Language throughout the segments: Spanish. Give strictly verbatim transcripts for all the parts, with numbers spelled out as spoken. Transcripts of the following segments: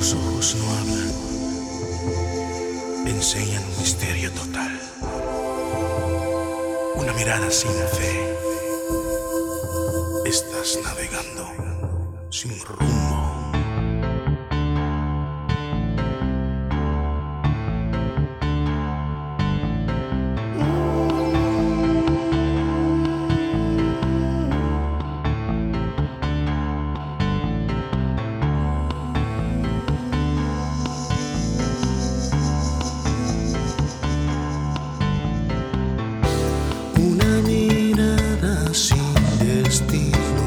Tus ojos no hablan, enseñan un misterio total. Una mirada sin fe. Estás navegando sin rumbo. Una mirada sin destino,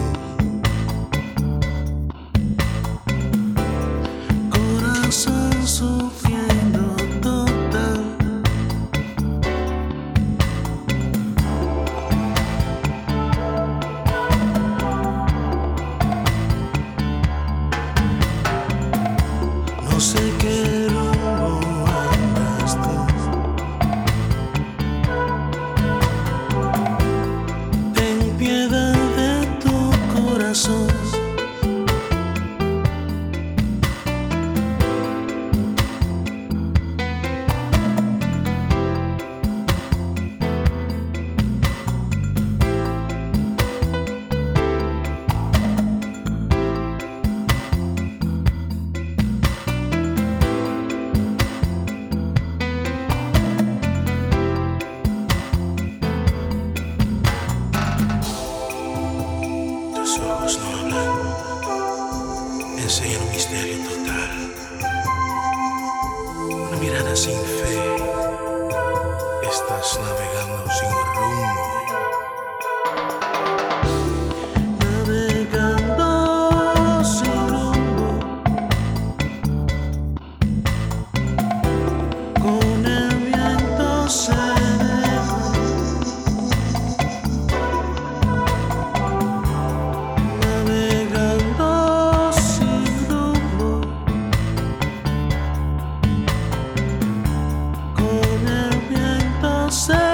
corazón sufriendo total. No sé qué rumbo andas tú. Tus ojos no hablan, enseñan un misterio total. Una mirada sin fe. Estás navegando sin rumbo. Navegando sin rumbo, con el viento se deja. Navegando sin rumbo, con el viento se eleva.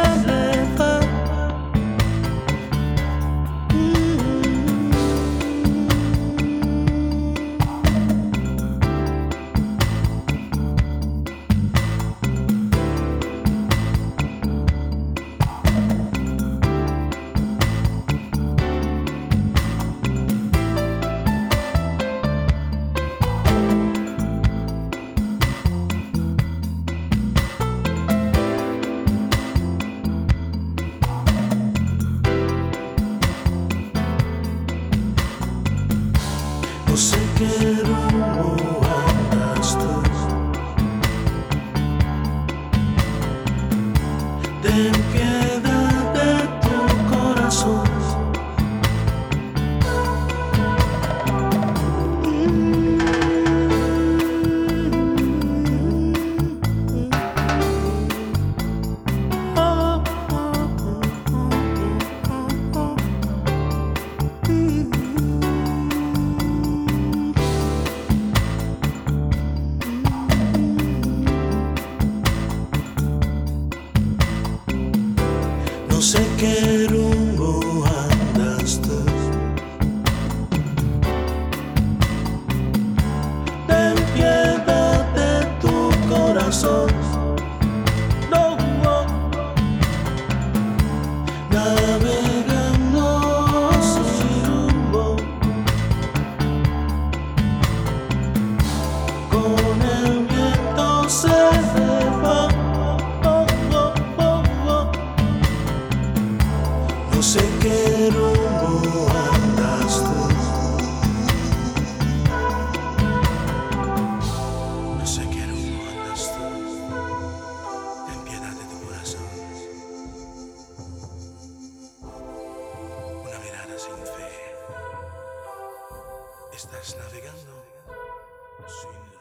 No sé qué rumbo andas tú. Ten piedad de tu corazón. Oh, oh, oh, oh, oh, oh. No sé qué rumbo andas tú. Ten piedad de tu corazón. No, no. Navegando sin rumbo, con el viento se va. No sé qué rumbo andas tú. No sé qué rumbo andas tú. Ten piedad de tu corazón. Una mirada sin fe. Estás navegando sin